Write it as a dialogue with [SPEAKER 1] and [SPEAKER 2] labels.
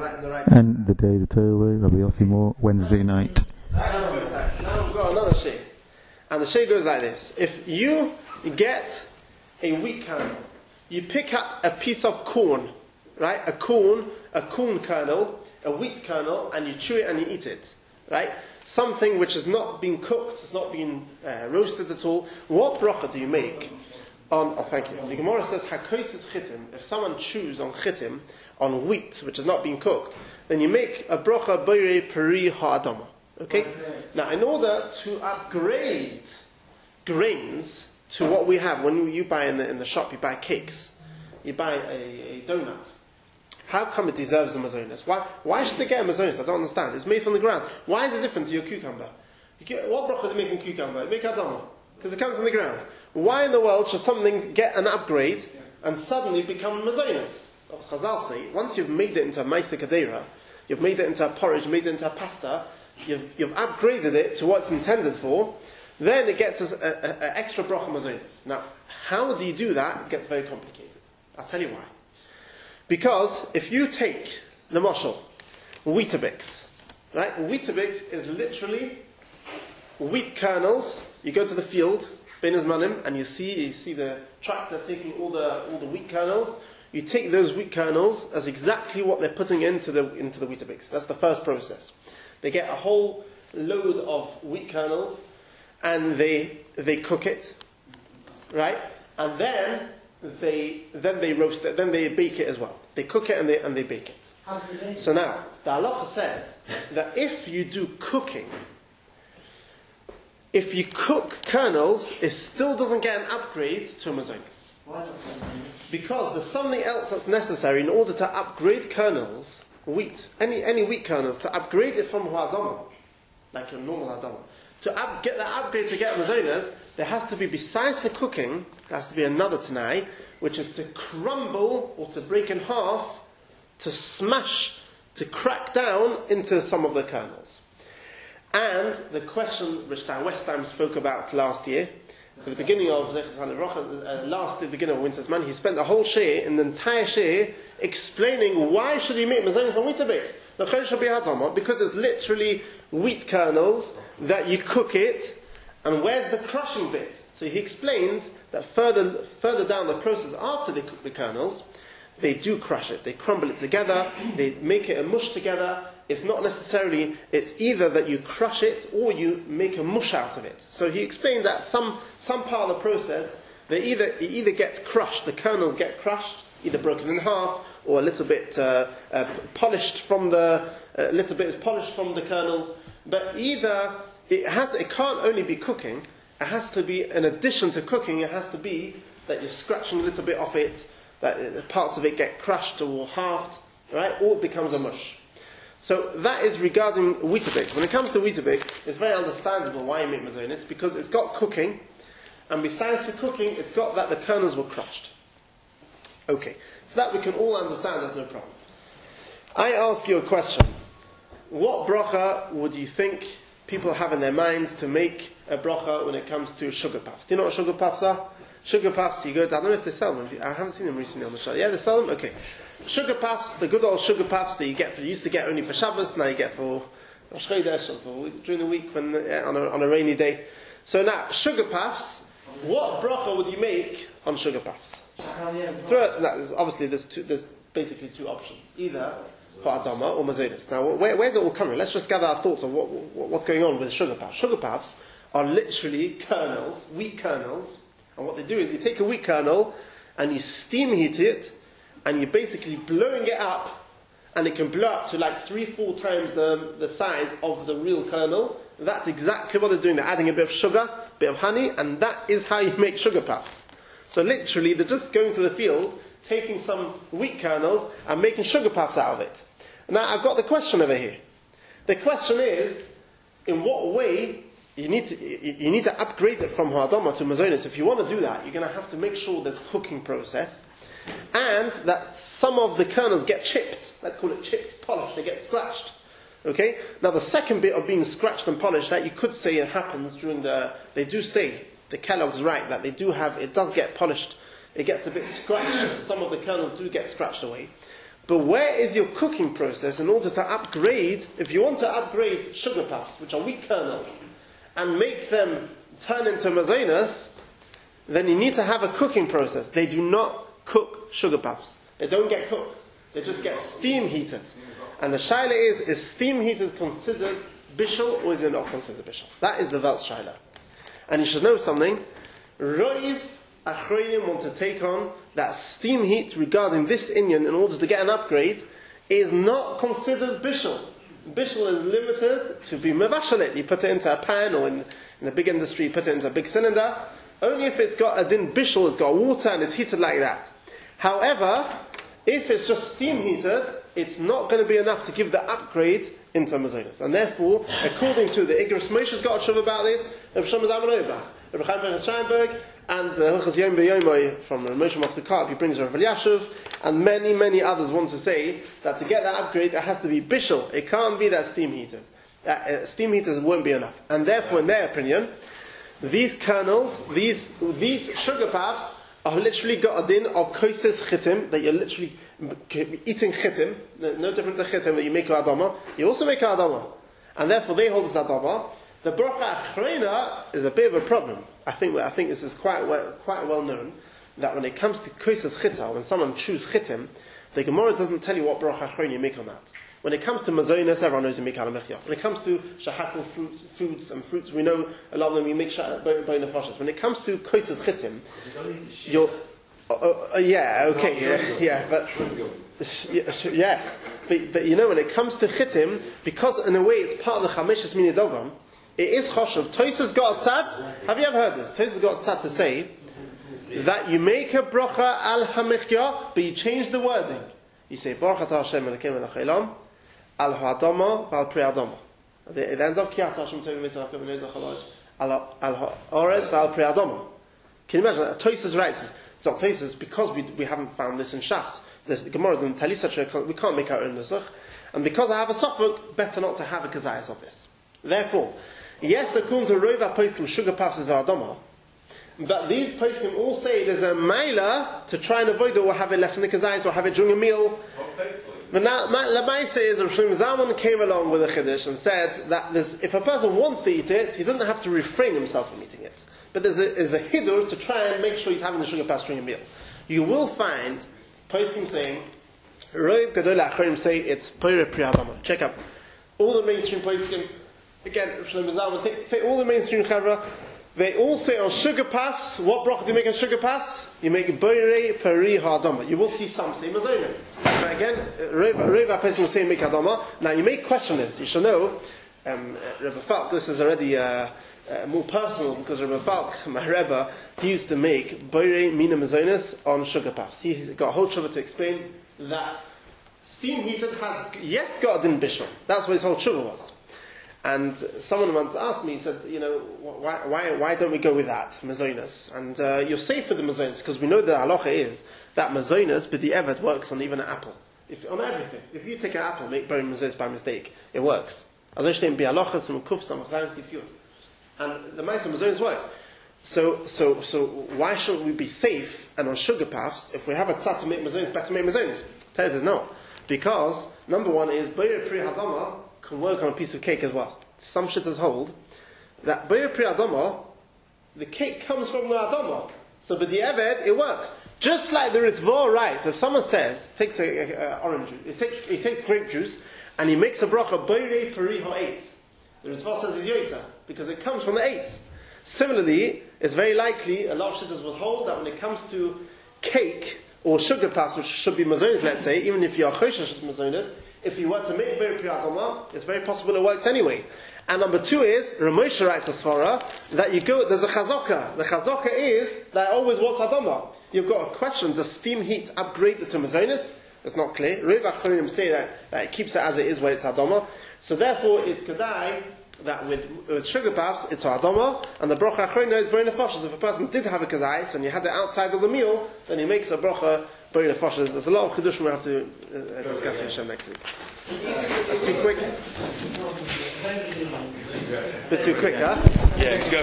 [SPEAKER 1] right.
[SPEAKER 2] And the day the Torah, Rabbi Yossi Moore, Wednesday night.
[SPEAKER 1] Now we've got another shir. And the shir goes like this. If you get a wheat kernel, you pick up a piece of corn, right? A corn kernel, a wheat kernel, and you chew it and you eat it, right? Something which has not been cooked, it's not been roasted at all. What bracha do you make on? Oh, thank you. The Gemara says hakosis chitim. If someone chews on chitim, on wheat which has not been cooked, then you make a bracha boire peri ha'adama. Okay. Now, in order to upgrade grains to what we have, when you buy in the shop, you buy cakes, you buy a donut. How come it deserves a mazonis? Why should they get a mazonis? I don't understand. It's made from the ground. Why is it different to your cucumber? What bracha do you make in cucumber? You make adama. Because it comes from the ground. Why in the world should something get an upgrade and suddenly become mazonis? Chazal say, once you've made it into a maisa kadera, you've made it into a porridge, made it into a pasta, you've upgraded it to what it's intended for, then it gets an extra bracha mazonis. Now, how do you do that? It gets very complicated. I'll tell you why. Because if you take the mashal, Weetabix, right? Weetabix is literally wheat kernels. You go to the field, Ben Azmanim, and you see the tractor taking all the wheat kernels. You take those wheat kernels as exactly what they're putting into the Weetabix. That's the first process. They get a whole load of wheat kernels, and they cook it, right? And then they roast it. Then they bake it as well. They cook it and they bake it. So now the halacha says that if you do cooking, if you cook kernels, it still doesn't get an upgrade to a mazonis. Because there's something else that's necessary in order to upgrade kernels, wheat, any wheat kernels, to upgrade it from ha'adama, like a normal ha'adama. To get that upgrade to get mazonas, there has to be, besides for cooking, there has to be another tanai, which is to crumble or to break in half, to smash, to crack down into some of the kernels. And the question which Westham spoke about last year, at the beginning of the beginning of Winter's Man, he spent the whole share, in the entire share, explaining why should he make mazonos on Weetabix. The chayil should be hadamah, because it's literally wheat kernels that you cook it, and where's the crushing bit? So he explained that further down the process, after they cook the kernels, they do crush it. They crumble it together. They make it a mush together. It's not necessarily, it's either that you crush it or you make a mush out of it. So he explained that some part of the process, it either gets crushed, the kernels get crushed, either broken in half or a little bit polished from the kernels. But either it can't only be cooking. It has to be, in addition to cooking, it has to be that you're scratching a little bit off it, that parts of it get crushed or halved, right? Or it becomes a mush. So that is regarding Weetabix. When it comes to Weetabix, it's very understandable why you make mazonis, because it's got cooking, and besides for cooking, it's got that the kernels were crushed. Okay, so that we can all understand, there's no problem. I ask you a question. What bracha would you think people have in their minds to make a bracha when it comes to sugar puffs? Do you know what sugar puffs are? Sugar puffs, you go, I don't know if they sell them. I haven't seen them recently on the show. Yeah, they sell them? Okay. Sugar puffs, the good old sugar puffs that you used to get only for Shabbos, now you get for Rosh Chodesh or for during the week when, on a rainy day. So now, sugar puffs, what bracha would you make on sugar puffs? Obviously, there's basically two options. Either ha'adama or mazonos. Now, where's it all coming? Let's just gather our thoughts on what's going on with sugar puffs. Sugar puffs are literally kernels, wheat kernels, and what they do is you take a wheat kernel and you steam heat it, and you're basically blowing it up, and it can blow up to like 3-4 times the size of the real kernel. That's exactly what they're doing. They're adding a bit of sugar, a bit of honey, and that is how you make sugar puffs. So literally, they're just going to the field, taking some wheat kernels, and making sugar puffs out of it. Now, I've got the question over here. The question is, in what way you need to upgrade it from ha'adama to mazonos? If you want to do that, you're going to have to make sure there's cooking process, and that some of the kernels get chipped. Let's call it chipped, polished. They get scratched. Okay? Now, the second bit of being scratched and polished, that you could say it happens during they do say, the Kellogg's right, that it does get polished. It gets a bit scratched. Some of the kernels do get scratched away. But where is your cooking process in order to upgrade, if you want to upgrade sugar puffs, which are wheat kernels, and make them turn into mazonos, then you need to have a cooking process. They do not cook sugar puffs. They don't get cooked. They just get steam heated. And the shaila is steam heated considered bishul, or is it not considered bishul? That is the Welt shaila. And you should know something. Roiv Achronim want to take on that steam heat regarding this inyan in order to get an upgrade is not considered bishul. Bishul is limited to be mevashalit. You put it into a pan, or in the big industry you put it into a big cylinder. Only if it's got a din bishul, it's got water and it's heated like that. However, if it's just steam heated, it's not going to be enough to give the upgrade into mazonos. And therefore, according to the Igros Moshe's got a shuv about this, Rav Shlomo Zalman Auerbach, Rav Chaim ben Steinberg, and the Hilchos Yom B'Yomai from Moshe Mochbekar, he brings Rav Elyashiv, and many, many others want to say that to get that upgrade, it has to be bishul. It can't be that steam heated. Steam heaters won't be enough. And therefore, in their opinion, these kernels, these sugar puffs, are literally got a din of koises chitim, that you're literally eating chitim, no different to chitim that you make a adama, you also make a adama. And therefore they hold this adama. The bracha achrona is a bit of a problem. I think this is quite well known, that when it comes to koises chita, when someone chews chitim, the Gemara doesn't tell you what bracha achrona you make on that. When it comes to mazonos, everyone knows you make alamechya. When it comes to shahakal foods, we know a lot of them you make bone nefashos. When it comes to koises chitim, you're yes, but you know, when it comes to chitim, because in a way it's part of the chameshes mini dogam, it is choshev. Tosas got tzad. Have you ever heard this? Tosas got tzad to say that you make a bracha al hamechya, but you change the wording. You say baruch atah Hashem Elokeinu melech haolam al ha'adama v'al pri adama. They end up ki atah Hashem tovim mitzvah v'nei al ha'orez v'al pri adama. Can you imagine that? Tosas writes. It's not Tosas because we haven't found this in Shas. The Gemara doesn't tell you such a. We can't make our own nusach, and because I have a suffolk, better not to have a kazayas of this. Therefore, yes, according to Rova poskim, sugar puffs is adama, but these poskim all say there's a maila to try and avoid it, or have it less in the kazayas, or have it during a meal. But now, Lamai says Rav Shlomo Zalman came along with a chiddush and said that if a person wants to eat it, he doesn't have to refrain himself from eating it. But there's a hidur to try and make sure he's having the sugar puffs during a meal. You will find poskim saying, Roiv Gadol Achronim say it's Poire Pri Adama. Check out all the mainstream poskim. Again, Shlomo Zalman, take all the mainstream chavra. They all say on sugar puffs. What bracha do you make on sugar puffs? You make Poire Pri Adama. You will see some say mazonos. But again, Roiv poskim will say make Adama. Now you may question this. You should know, Rebbe Falk. This is already. More personal, because Rebbe Falk, my Rebbe, he used to make boirei mina mazonos on sugar puffs. He's got a whole shuvah to explain that steam heated has got a din bishul. That's what his whole shuvah was. And someone once asked me, he said, why don't we go with that, mazonos? And you're safe with the mazonos, because we know the halacha is that mazonos, but the evet works on even an apple. On everything. If you take an apple, make boirei mazonos by mistake, it works. Alosh be halacha, some kuf, some chayim, and the Ma'aser Mazonos works. So why shouldn't we be safe and on sugar puffs if we have a tzad to make mazonos, better make mazonos? Tell us no. Because, number one is, Boire Pri Adama can work on a piece of cake as well. Some shittahs hold that Boire Pri Adama, the cake comes from the Adama. So but the Eved, it works. Just like the Ritva writes, if someone says, takes orange juice, he takes grape juice, and he makes a bracha, Boire Pri Ha'etz. The Ritva says it's yoitza, because it comes from the 8. Similarly, it's very likely, a lot of shittas will hold that when it comes to cake, or sugar puffs, which should be mazonos, let's say, even if you are choshesh mazonos, if you were to make Boire Pri Adama, it's very possible it works anyway. And number 2 is, Ramosha writes a svara, that there's a chazaka. The chazaka is, that always was Adama. You've got a question, does steam heat upgrade it to mazonos? It's not clear. Reva Achronim say that it keeps it as it is where it's Adama. So therefore, it's kedai that with sugar puffs, it's Adama, and the bracha achrona is boirei nefashos. If a person did have a kazais and you had it outside of the meal, then he makes a bracha boirei nefashos. There's a lot of chidushim we have to discuss with Hashem next week. That's too quick. Bit too quick, huh?
[SPEAKER 3] Yeah, go.